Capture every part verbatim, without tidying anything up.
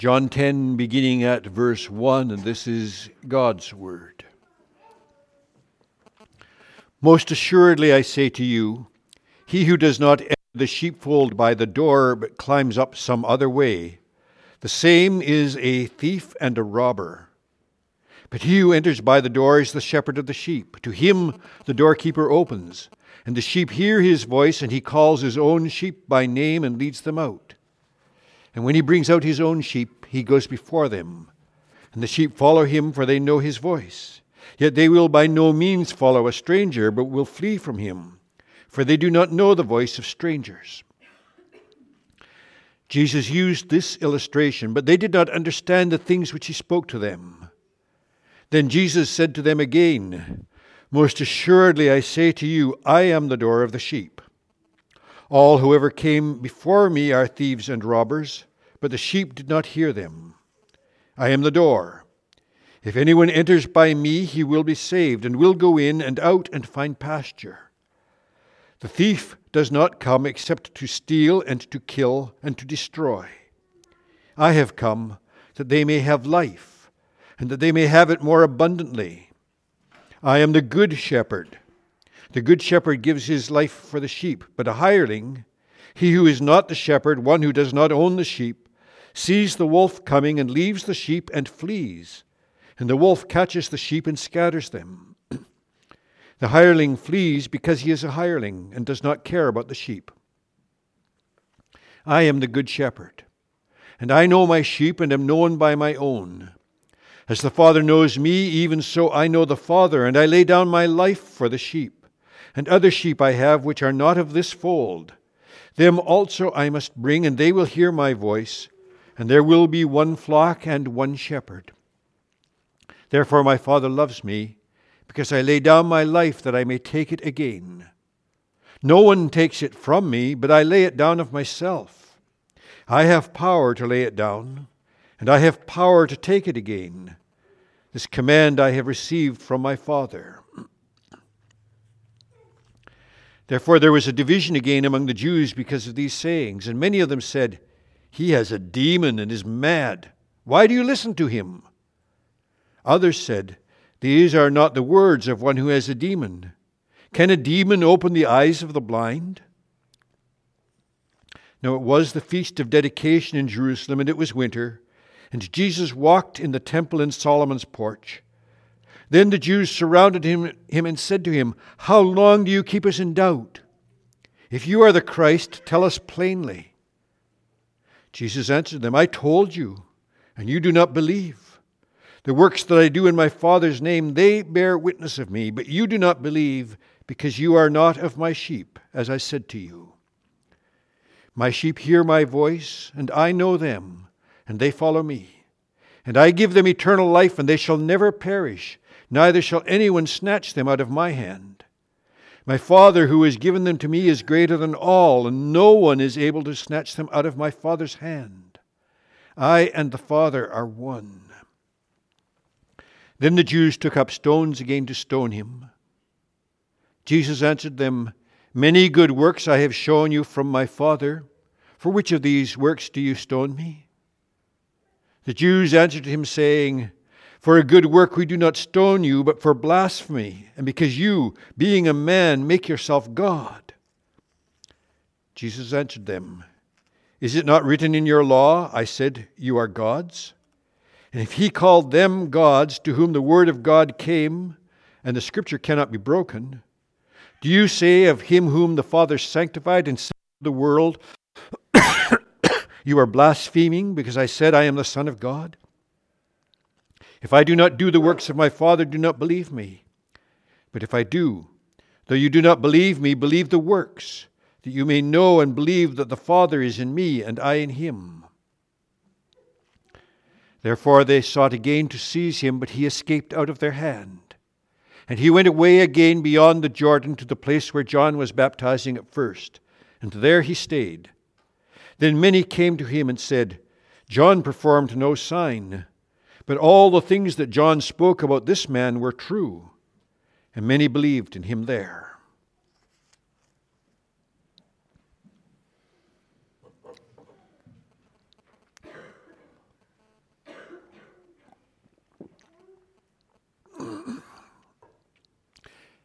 John ten, beginning at verse one, and this is God's word. Most assuredly I say to you, he who does not enter the sheepfold by the door, but climbs up some other way, the same is a thief and a robber. But he who enters by the door is the shepherd of the sheep. To him the doorkeeper opens, and the sheep hear his voice, and he calls his own sheep by name and leads them out. And when he brings out his own sheep, he goes before them. And the sheep follow him, for they know his voice. Yet they will by no means follow a stranger, but will flee from him, for they do not know the voice of strangers. Jesus used this illustration, but they did not understand the things which he spoke to them. Then Jesus said to them again, Most assuredly I say to you, I am the door of the sheep. All who ever came before me are thieves and robbers, but the sheep did not hear them. I am the door. If anyone enters by me, he will be saved, and will go in and out and find pasture. The thief does not come except to steal and to kill and to destroy. I have come that they may have life, and that they may have it more abundantly. I am the good shepherd. The good shepherd gives his life for the sheep, but a hireling, he who is not the shepherd, one who does not own the sheep, sees the wolf coming and leaves the sheep and flees. And the wolf catches the sheep and scatters them. The hireling flees because he is a hireling and does not care about the sheep. I am the good shepherd, and I know my sheep and am known by my own. As the Father knows me, even so I know the Father, and I lay down my life for the sheep. And other sheep I have which are not of this fold. Them also I must bring, and they will hear my voice, and there will be one flock and one shepherd. Therefore my Father loves me, because I lay down my life that I may take it again. No one takes it from me, but I lay it down of myself. I have power to lay it down, and I have power to take it again. This command I have received from my Father. Therefore there was a division again among the Jews because of these sayings, and many of them said, He has a demon and is mad. Why do you listen to him? Others said, These are not the words of one who has a demon. Can a demon open the eyes of the blind? Now it was the feast of dedication in Jerusalem, and it was winter, and Jesus walked in the temple in Solomon's porch. Then the Jews surrounded him, him and said to him, How long do you keep us in doubt? If you are the Christ, tell us plainly. Jesus answered them, I told you, and you do not believe. The works that I do in my Father's name, they bear witness of me, but you do not believe, because you are not of my sheep, as I said to you. My sheep hear my voice, and I know them, and they follow me. And I give them eternal life, and they shall never perish, neither shall anyone snatch them out of my hand. My Father who has given them to me is greater than all, and no one is able to snatch them out of my Father's hand. I and the Father are one. Then the Jews took up stones again to stone him. Jesus answered them, Many good works I have shown you from my Father. For which of these works do you stone me? The Jews answered him, saying, For a good work we do not stone you, but for blasphemy, and because you, being a man, make yourself God. Jesus answered them, Is it not written in your law, I said, you are gods? And if he called them gods, to whom the word of God came, and the scripture cannot be broken, do you say of him whom the Father sanctified and sent to the world, You are blaspheming, because I said I am the Son of God? If I do not do the works of my Father, do not believe me. But if I do, though you do not believe me, believe the works, that you may know and believe that the Father is in me and I in him. Therefore they sought again to seize him, but he escaped out of their hand. And he went away again beyond the Jordan to the place where John was baptizing at first, and there he stayed. Then many came to him and said, John performed no sign, but all the things that John spoke about this man were true, and many believed in him there.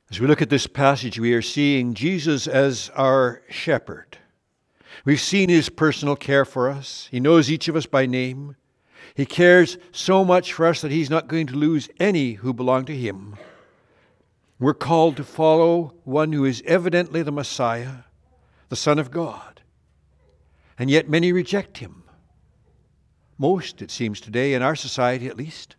As we look at this passage, we are seeing Jesus as our shepherd. We've seen his personal care for us. He knows each of us by name. He cares so much for us that he's not going to lose any who belong to him. We're called to follow one who is evidently the Messiah, the Son of God. And yet many reject him. Most, it seems today, in our society at least.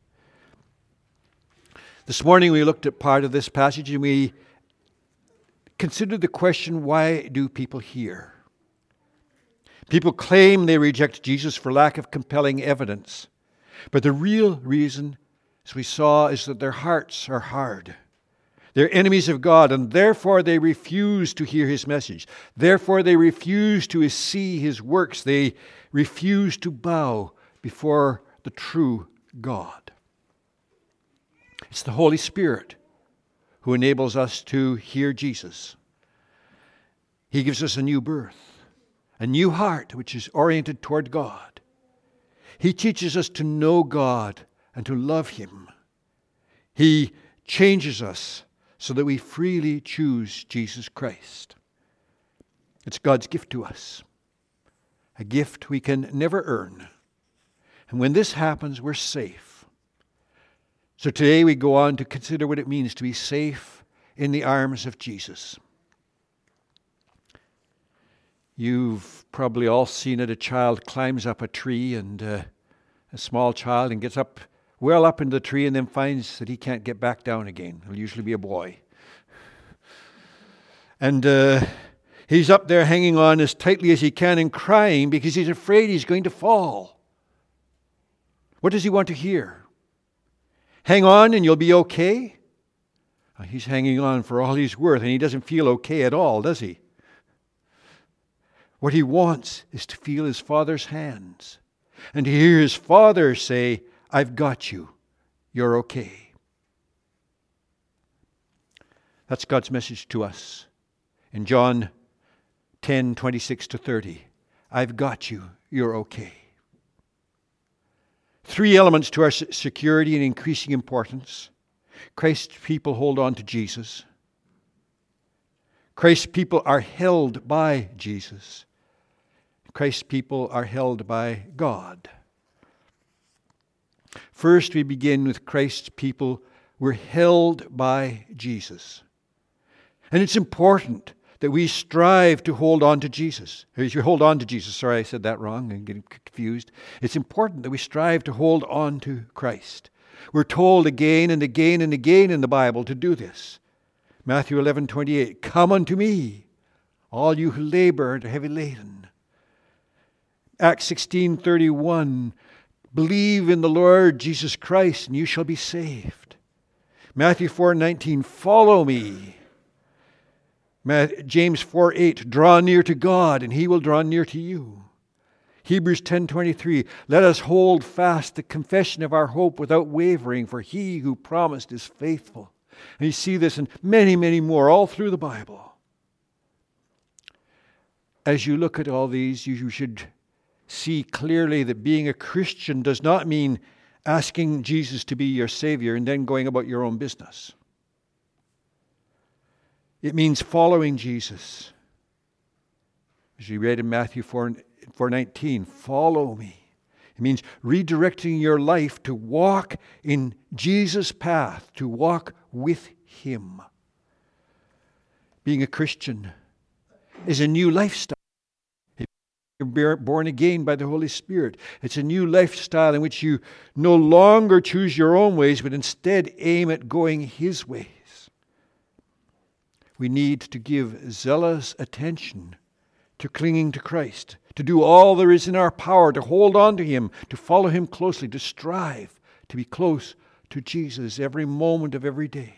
This morning we looked at part of this passage and we considered the question, why do people hear? People claim they reject Jesus for lack of compelling evidence. But the real reason, as we saw, is that their hearts are hard. They're enemies of God, and therefore they refuse to hear his message. Therefore they refuse to see his works. They refuse to bow before the true God. It's the Holy Spirit who enables us to hear Jesus. He gives us a new birth, a new heart which is oriented toward God. He teaches us to know God and to love him. He changes us so that we freely choose Jesus Christ. It's God's gift to us, a gift we can never earn. And when this happens, we're safe. So today we go on to consider what it means to be safe in the arms of Jesus. You've probably all seen it. A child climbs up a tree, and uh, a small child, and gets up well up into the tree and then finds that he can't get back down again. It'll usually be a boy. And uh, he's up there hanging on as tightly as he can and crying because he's afraid he's going to fall. What does he want to hear? Hang on and you'll be okay? He's hanging on for all he's worth, and he doesn't feel okay at all, does he? What he wants is to feel his Father's hands and to hear his Father say, I've got you. You're okay. That's God's message to us. In John ten, twenty-six to thirty, I've got you. You're okay. Three elements to our security and increasing importance. Christ's people hold on to Jesus. Christ's people are held by Jesus. Christ's people are held by God. First, we begin with Christ's people. We're held by Jesus. And it's important that we strive to hold on to Jesus. Or you hold on to Jesus. Sorry, I said that wrong. I'm getting confused. It's important that we strive to hold on to Christ. We're told again and again and again in the Bible to do this. Matthew eleven twenty-eight, come unto me, all you who labor and are heavy laden. Acts sixteen thirty-one, believe in the Lord Jesus Christ and you shall be saved. Matthew four nineteen, follow me. James four eight, draw near to God and he will draw near to you. Hebrews ten twenty-three, let us hold fast the confession of our hope without wavering, for he who promised is faithful. And you see this in many, many more all through the Bible. As you look at all these, you should see clearly that being a Christian does not mean asking Jesus to be your Savior and then going about your own business. It means following Jesus. As we read in Matthew four nineteen, follow me. It means redirecting your life to walk in Jesus' path, to walk with him. Being a Christian is a new lifestyle. You're born again by the Holy Spirit. It's a new lifestyle in which you no longer choose your own ways, but instead aim at going his ways. We need to give zealous attention to clinging to Christ, to do all there is in our power to hold on to him, to follow him closely, to strive to be close to Jesus every moment of every day.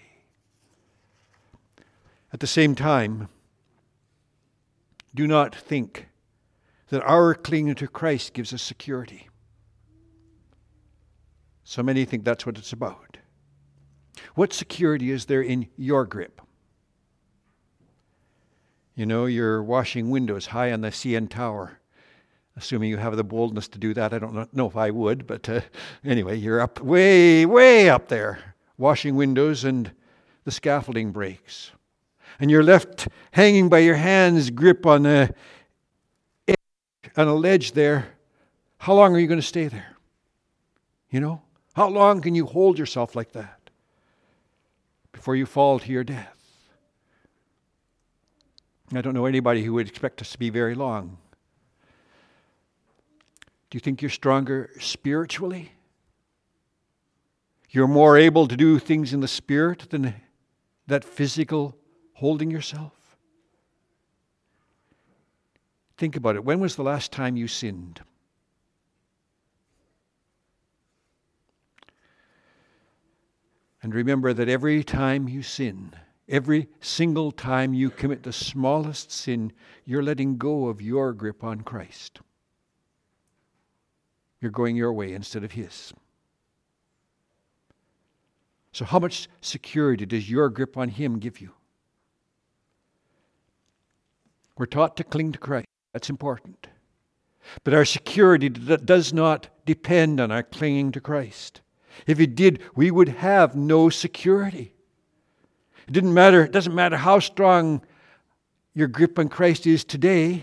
At the same time, do not think that our clinging to Christ gives us security. So many think that's what it's about. What security is there in your grip? You know, you're washing windows high on the C N Tower. Assuming you have the boldness to do that. I don't know if I would, but uh, anyway, you're up way, way up there, washing windows, and the scaffolding breaks, and you're left hanging by your hands grip on a, on a ledge there, how long are you going to stay there? You know? How long can you hold yourself like that before you fall to your death? I don't know anybody who would expect us to be very long. Do you think you're stronger spiritually? You're more able to do things in the spirit than that physical holding yourself? Think about it. When was the last time you sinned? And remember that every time you sin, every single time you commit the smallest sin, you're letting go of your grip on Christ. You're going your way instead of His. So how much security does your grip on Him give you? We're taught to cling to Christ. That's important. But our security does not depend on our clinging to Christ. If it did, we would have no security. It didn't matter, it doesn't matter how strong your grip on Christ is today.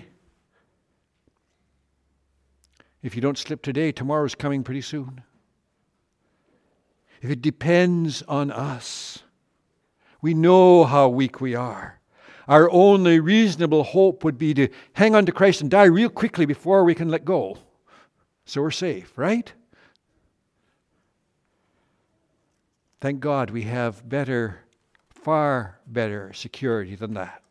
If you don't slip today, tomorrow's coming pretty soon. If it depends on us, we know how weak we are. Our only reasonable hope would be to hang on to Christ and die real quickly before we can let go. So we're safe, right? Thank God we have better, far better security than that.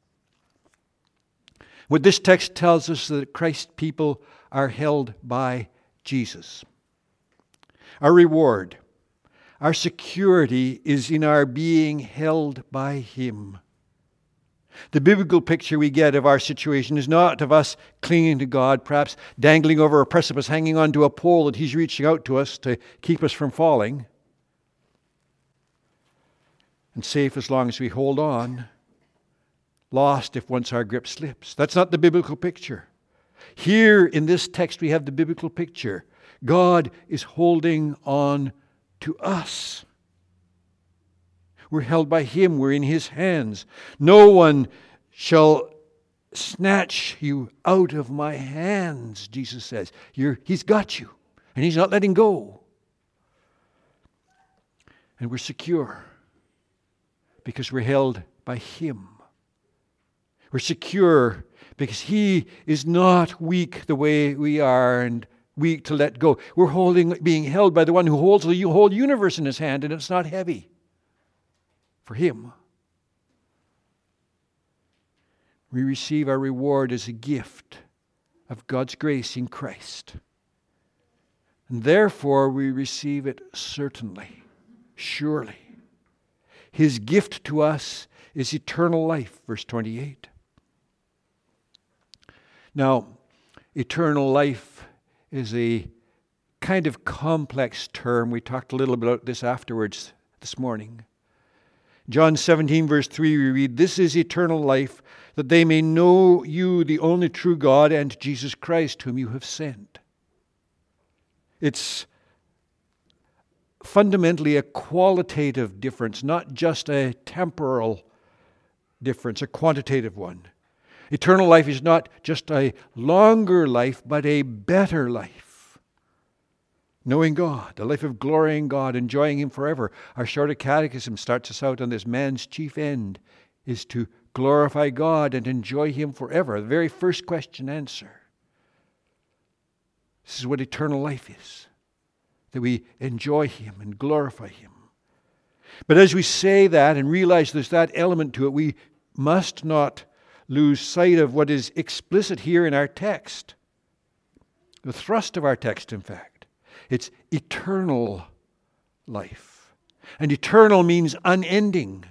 What this text tells us is that Christ's people are held by Jesus. Our reward, our security is in our being held by Him. The biblical picture we get of our situation is not of us clinging to God, perhaps dangling over a precipice, hanging onto a pole that He's reaching out to us to keep us from falling, and safe as long as we hold on, lost if once our grip slips. That's not the biblical picture. Here in this text we have the biblical picture. God is holding on to us. We're held by Him. We're in His hands. No one shall snatch you out of my hands, Jesus says. You're, He's got you, and He's not letting go. And we're secure because we're held by Him. We're secure because He is not weak the way we are and weak to let go. We're holding, being held by the one who holds the whole universe in His hand, and it's not heavy for Him. We receive our reward as a gift of God's grace in Christ. And therefore we receive it certainly, surely. His gift to us is eternal life, verse twenty-eight. Now, eternal life is a kind of complex term. We talked a little bit about this afterwards this morning. John seventeen, verse three, we read, "This is eternal life, that they may know you, the only true God, and Jesus Christ, whom you have sent." It's fundamentally a qualitative difference, not just a temporal difference, a quantitative one. Eternal life is not just a longer life, but a better life. Knowing God, a life of glorying God, enjoying Him forever. Our Shorter Catechism starts us out on this: man's chief end is to glorify God and enjoy Him forever. The very first question answer. This is what eternal life is, that we enjoy Him and glorify Him. But as we say that and realize there's that element to it, we must not lose sight of what is explicit here in our text. The thrust of our text, in fact. It's eternal life. And eternal means unending.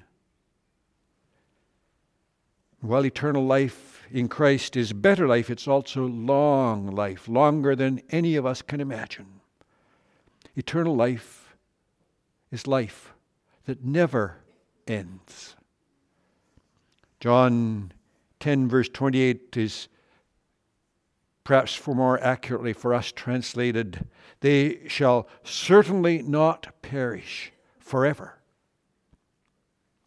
While eternal life in Christ is better life, it's also long life, longer than any of us can imagine. Eternal life is life that never ends. John ten, verse twenty-eight is perhaps for more accurately for us translated, "They shall certainly not perish forever."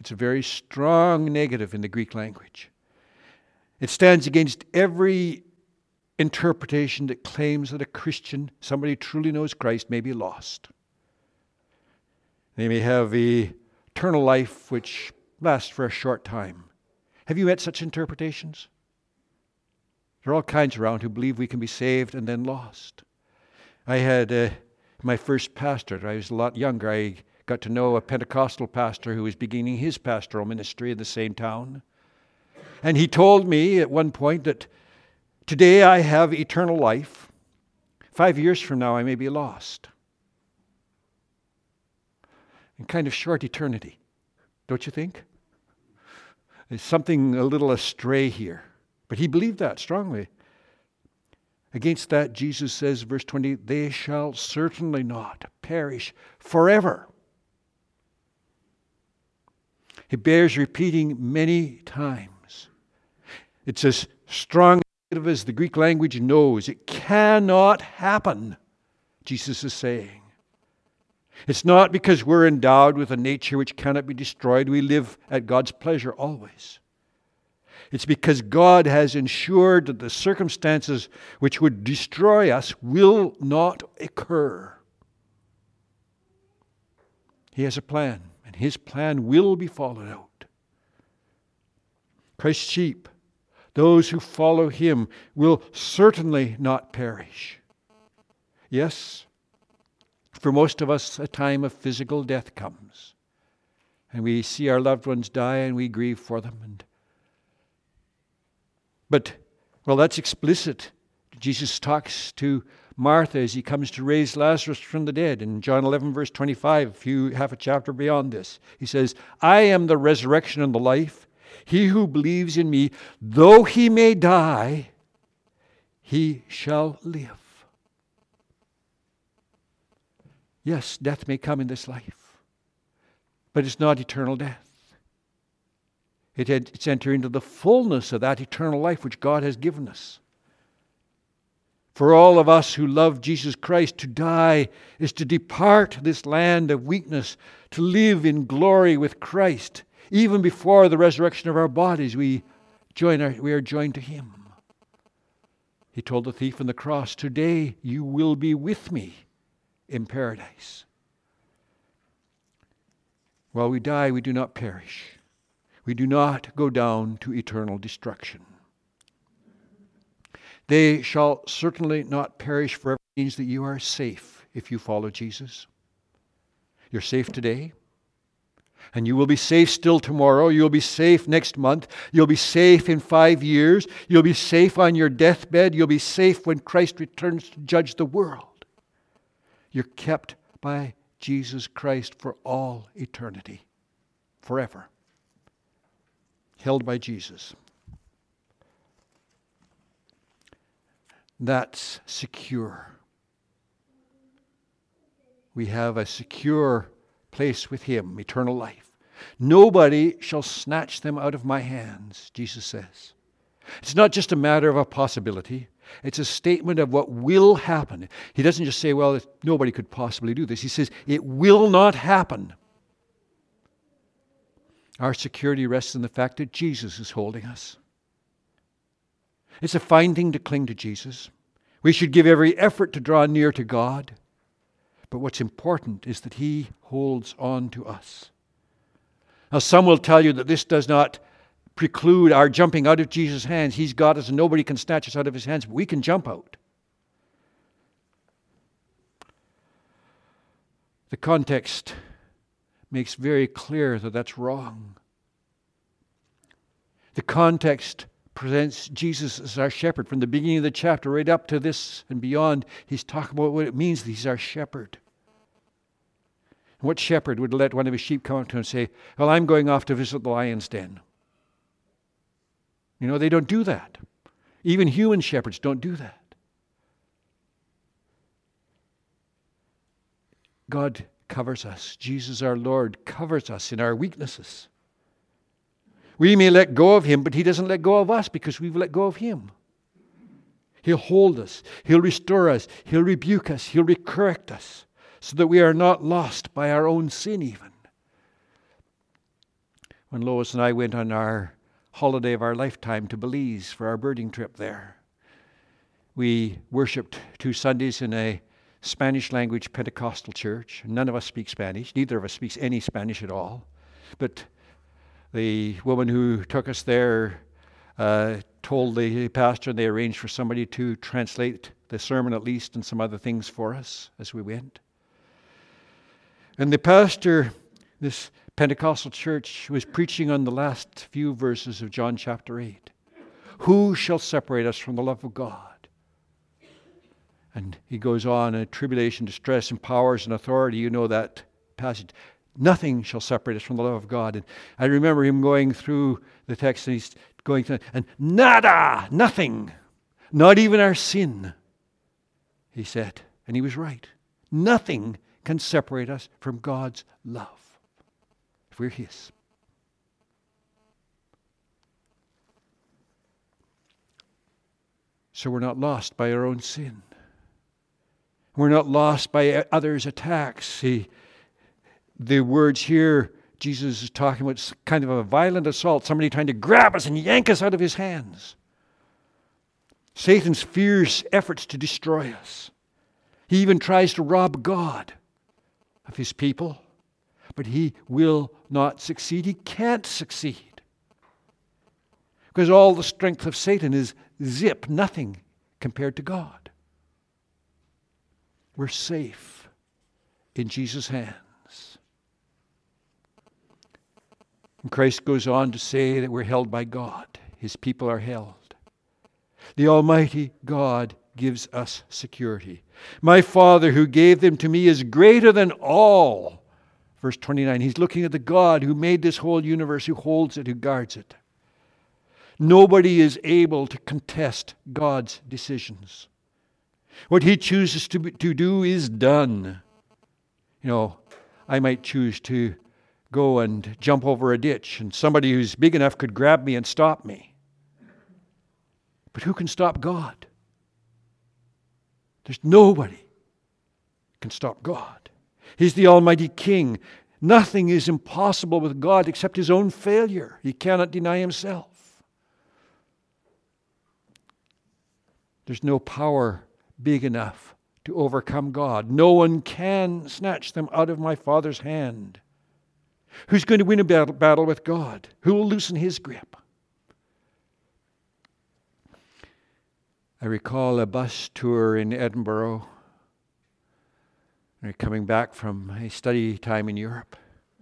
It's a very strong negative in the Greek language. It stands against every interpretation that claims that a Christian, somebody who truly knows Christ, may be lost. They may have the eternal life which lasts for a short time. Have you met such interpretations? There are all kinds around who believe we can be saved and then lost. I had uh, my first pastor. I was a lot younger. I got to know a Pentecostal pastor who was beginning his pastoral ministry in the same town. And he told me at one point that today I have eternal life. Five years from now I may be lost. And kind of short eternity, don't you think? There's something a little astray here. But he believed that strongly. Against that, Jesus says, verse twenty, they shall certainly not perish forever. It bears repeating many times. It's as strong as the Greek language knows. It cannot happen, Jesus is saying. It's not because we're endowed with a nature which cannot be destroyed. We live at God's pleasure always. It's because God has ensured that the circumstances which would destroy us will not occur. He has a plan, and His plan will be followed out. Christ's sheep, those who follow Him, will certainly not perish. Yes, for most of us, a time of physical death comes. And we see our loved ones die and we grieve for them. And But, well, that's explicit. Jesus talks to Martha as He comes to raise Lazarus from the dead. In John eleven, verse twenty-five, a few, half a chapter beyond this, He says, I am the resurrection and the life. He who believes in me, though he may die, he shall live. Yes, death may come in this life, but it's not eternal death. It had, it's entering into the fullness of that eternal life which God has given us. For all of us who love Jesus Christ, to die is to depart this land of weakness, to live in glory with Christ. Even before the resurrection of our bodies, we join our, we are joined to Him. He told the thief on the cross, today you will be with me in paradise. While we die, we do not perish. We do not go down to eternal destruction. They shall certainly not perish forever. It means that you are safe if you follow Jesus. You're safe today. And you will be safe still tomorrow. You'll be safe next month. You'll be safe in five years. You'll be safe on your deathbed. You'll be safe when Christ returns to judge the world. You're kept by Jesus Christ for all eternity. Forever. Held by Jesus. That's secure. We have a secure place with Him, eternal life. Nobody shall snatch them out of my hands, Jesus says. It's not just a matter of a possibility. It's a statement of what will happen. He doesn't just say, well, nobody could possibly do this. He says, it will not happen. Our security rests in the fact that Jesus is holding us. It's a fine thing to cling to Jesus. We should give every effort to draw near to God. But what's important is that He holds on to us. Now, some will tell you that this does not preclude our jumping out of Jesus' hands. He's got us and nobody can snatch us out of His hands, but we can jump out. The context makes very clear that that's wrong. The context presents Jesus as our shepherd. From the beginning of the chapter right up to this and beyond, He's talking about what it means that He's our shepherd. And what shepherd would let one of his sheep come up to him and say, well, I'm going off to visit the lion's den? You know, they don't do that. Even human shepherds don't do that. God covers us. Jesus our Lord covers us in our weaknesses. We may let go of Him, but He doesn't let go of us because we've let go of Him. He'll hold us. He'll restore us. He'll rebuke us. He'll correct us so that we are not lost by our own sin even. when Lois and I went on our holiday of our lifetime to Belize for our birding trip there. We worshipped two Sundays in a Spanish language Pentecostal church. None of us speak Spanish. Neither of us speaks any Spanish at all. But the woman who took us there uh, told the pastor, and they arranged for somebody to translate the sermon at least and some other things for us as we went. And the pastor, this Pentecostal church, was preaching on the last few verses of John chapter eight. Who shall separate us from the love of God? And he goes on, uh, tribulation, distress, and powers and authority. You know that passage. Nothing shall separate us from the love of God. And I remember him going through the text, and he's going through, and nada, nothing, not even our sin, he said. And he was right. Nothing can separate us from God's love if we're His. So we're not lost by our own sin. We're not lost by others' attacks. See, the words here, Jesus is talking about kind of a violent assault, somebody trying to grab us and yank us out of His hands. Satan's fierce efforts to destroy us. He even tries to rob God of His people, but he will not succeed. He can't succeed. Because all the strength of Satan is zip, nothing compared to God. We're safe in Jesus' hands. And Christ goes on to say that we're held by God. His people are held. The Almighty God gives us security. My Father who gave them to me is greater than all. Verse twenty-nine, he's looking at the God who made this whole universe, who holds it, who guards it. Nobody is able to contest God's decisions. What He chooses to, to do is done. You know, I might choose to go and jump over a ditch, and somebody who's big enough could grab me and stop me. But who can stop God? There's nobody can stop God. He's the Almighty King. Nothing is impossible with God except His own failure. He cannot deny Himself. There's no power big enough to overcome God. No one can snatch them out of my Father's hand. Who's going to win a battle, battle with God? Who will loosen His grip? I recall a bus tour in Edinburgh. We're coming back from a study time in Europe.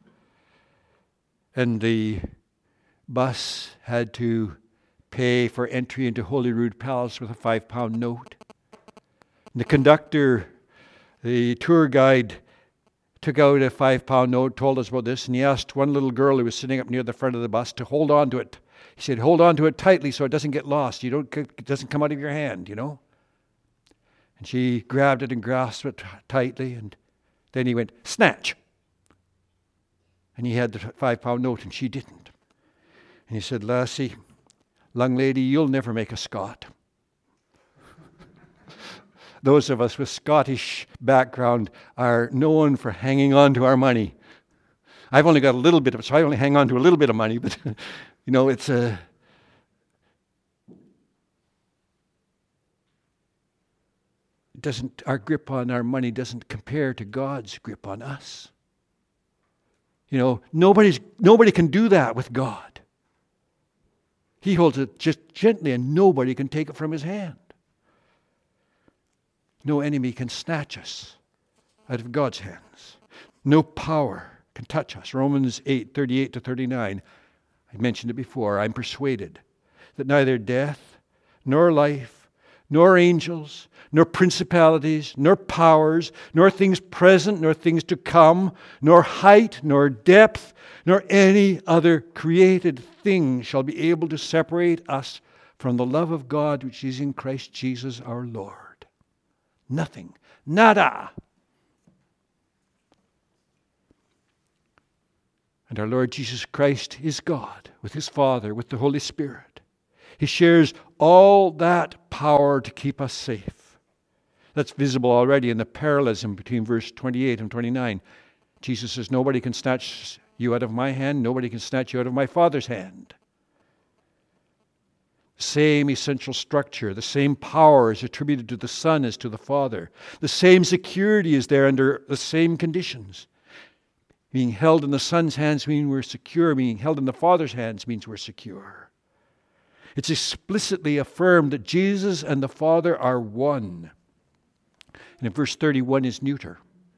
And the bus had to pay for entry into Holyrood Palace with a five pound note. And the conductor, the tour guide, took out a five pound note, told us about this, and he asked one little girl who was sitting up near the front of the bus to hold on to it. He said, hold on to it tightly so it doesn't get lost. You don't, it doesn't come out of your hand, you know. And she grabbed it and grasped it tightly, and then he went, snatch. And he had the five pound note, and she didn't. And he said, lassie, young lady, you'll never make a Scot. Those of us with Scottish background are known for hanging on to our money. I've only got a little bit of it, so I only hang on to a little bit of money, but you know, it's a... It doesn't, our grip on our money doesn't compare to God's grip on us. You know, nobody's nobody can do that with God. He holds it just gently, and nobody can take it from His hand. No enemy can snatch us out of God's hands. No power can touch us. Romans eight, thirty-eight to thirty-nine. I mentioned it before. I'm persuaded that neither death, nor life, nor angels, nor principalities, nor powers, nor things present, nor things to come, nor height, nor depth, nor any other created thing shall be able to separate us from the love of God which is in Christ Jesus our Lord. Nothing. Nada. And our Lord Jesus Christ is God, with His Father, with the Holy Spirit. He shares all that power to keep us safe. That's visible already in the parallelism between verse twenty-eight and twenty-nine. Jesus says, nobody can snatch you out of my hand. Nobody can snatch you out of my Father's hand. Same essential structure, the same power is attributed to the Son as to the Father. The same security is there under the same conditions. Being held in the Son's hands means we're secure. Being held in the Father's hands means we're secure. It's explicitly affirmed that Jesus and the Father are one. And in verse thirty-one is neuter.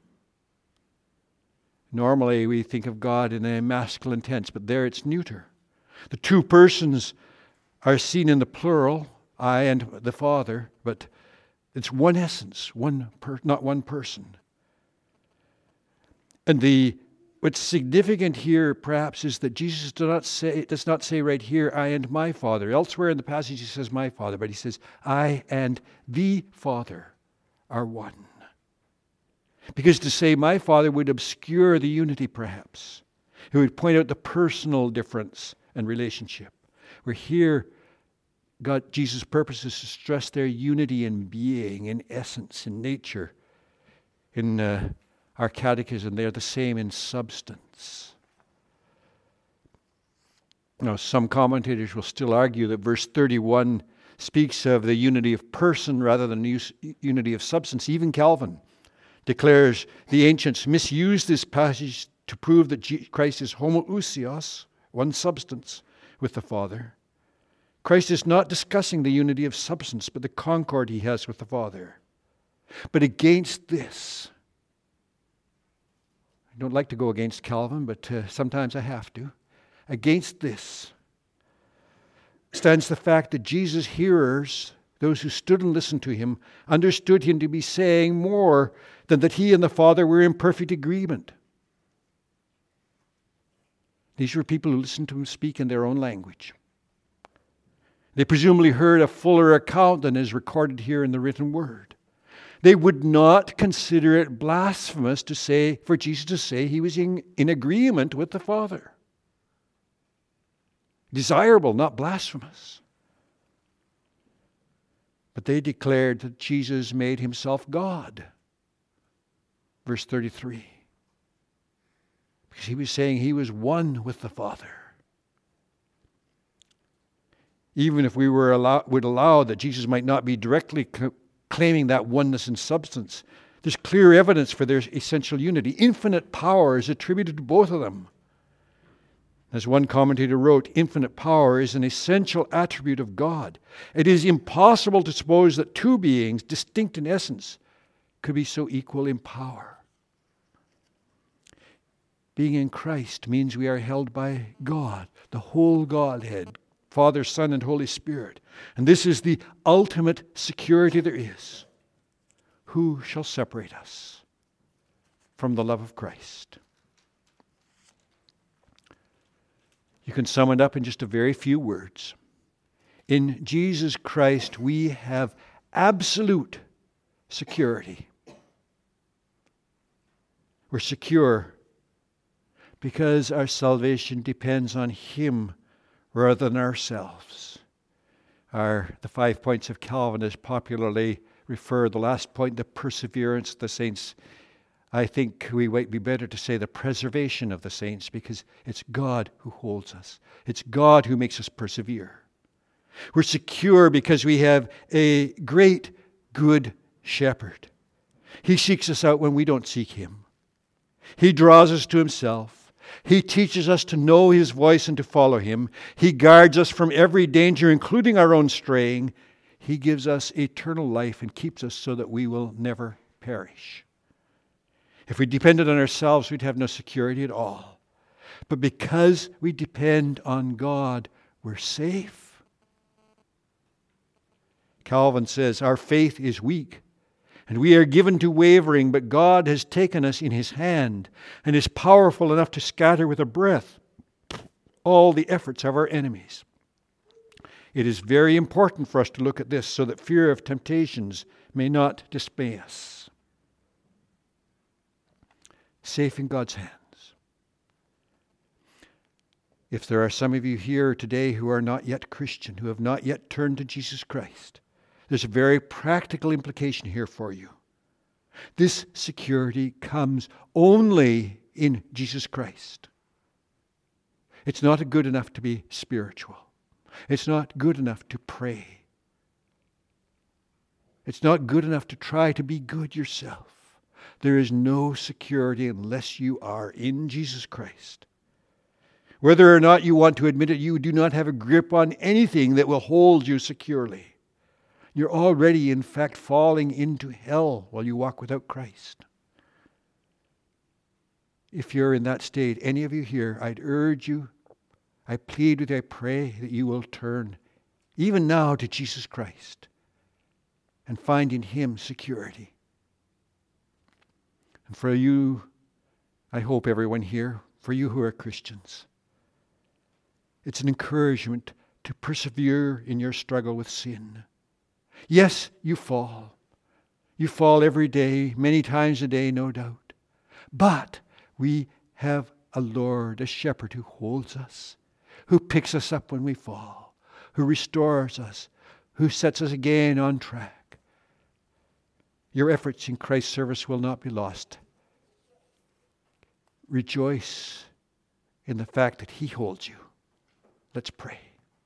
Normally we think of God in a masculine tense, but there it's neuter. The two persons are seen in the plural, I and the Father, but it's one essence, one per, not one person. And the what's significant here, perhaps, is that Jesus does not say does not say right here, I and my Father. Elsewhere in the passage he says my Father, but he says, I and the Father are one. Because to say my Father would obscure the unity, perhaps. It would point out the personal difference and relationship. Where here, God, Jesus' purpose is to stress their unity in being, in essence, in nature. In uh, our catechism, they're the same in substance. Now, some commentators will still argue that verse thirty-one speaks of the unity of person rather than use, unity of substance. Even Calvin declares the ancients misused this passage to prove that G- Christ is homoousios, one substance, with the Father. Christ is not discussing the unity of substance, but the concord he has with the Father. But against this, I don't like to go against Calvin, but uh, sometimes I have to. Against this stands the fact that Jesus' hearers, those who stood and listened to him, understood him to be saying more than that he and the Father were in perfect agreement. These were people who listened to him speak in their own language. They presumably heard a fuller account than is recorded here in the written word. They would not consider it blasphemous to say, for Jesus to say he was in, in agreement with the Father. Desirable, not blasphemous. But they declared that Jesus made himself God. Verse thirty-three. Because he was saying he was one with the Father. Even if we were allow, would allow that Jesus might not be directly co- claiming that oneness in substance, there's clear evidence for their essential unity. Infinite power is attributed to both of them. As one commentator wrote, infinite power is an essential attribute of God. It is impossible to suppose that two beings, distinct in essence, could be so equal in power. Being in Christ means we are held by God, the whole Godhead, Father, Son, and Holy Spirit. And this is the ultimate security there is. Who shall separate us from the love of Christ? You can sum it up in just a very few words. In Jesus Christ, we have absolute security. We're secure because our salvation depends on him rather than ourselves. Our, the five points of Calvin is popularly referred, the last point, the perseverance of the saints. I think we might be better to say the preservation of the saints, because it's God who holds us. It's God who makes us persevere. We're secure because we have a great, good shepherd. He seeks us out when we don't seek him. He draws us to himself. He teaches us to know his voice and to follow him. He guards us from every danger, including our own straying. He gives us eternal life and keeps us so that we will never perish. If we depended on ourselves, we'd have no security at all. But because we depend on God, we're safe. Calvin says, our faith is weak, and we are given to wavering, but God has taken us in his hand and is powerful enough to scatter with a breath all the efforts of our enemies. It is very important for us to look at this so that fear of temptations may not dismay us. Safe in God's hands. If there are some of you here today who are not yet Christian, who have not yet turned to Jesus Christ, there's a very practical implication here for you. This security comes only in Jesus Christ. It's not good enough to be spiritual. It's not good enough to pray. It's not good enough to try to be good yourself. There is no security unless you are in Jesus Christ. Whether or not you want to admit it, you do not have a grip on anything that will hold you securely. You're already, in fact, falling into hell while you walk without Christ. If you're in that state, any of you here, I'd urge you, I plead with you, I pray that you will turn even now to Jesus Christ and find in Him security. And for you, I hope everyone here, for you who are Christians, it's an encouragement to persevere in your struggle with sin. Yes, you fall. You fall every day, many times a day, no doubt. But we have a Lord, a shepherd who holds us, who picks us up when we fall, who restores us, who sets us again on track. Your efforts in Christ's service will not be lost. Rejoice in the fact that He holds you. Let's pray.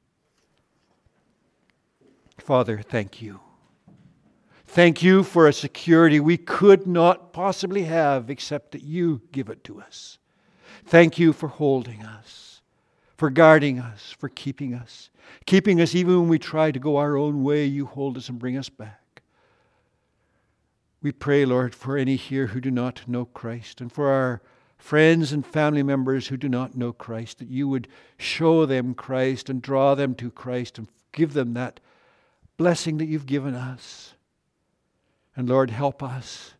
Father, thank you. Thank you for a security we could not possibly have except that you give it to us. Thank you for holding us, for guarding us, for keeping us. Keeping us even when we try to go our own way, you hold us and bring us back. We pray, Lord, for any here who do not know Christ, and for our friends and family members who do not know Christ, that you would show them Christ and draw them to Christ and give them that blessing that you've given us. And Lord, help us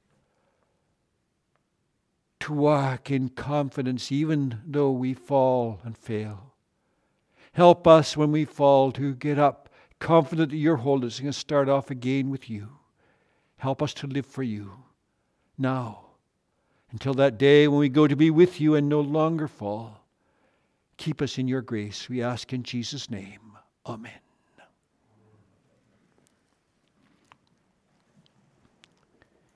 to walk in confidence even though we fall and fail. Help us when we fall to get up confident that you're holding us and start off again with you. Help us to live for you now until that day when we go to be with you and no longer fall. Keep us in your grace, we ask in Jesus' name. Amen.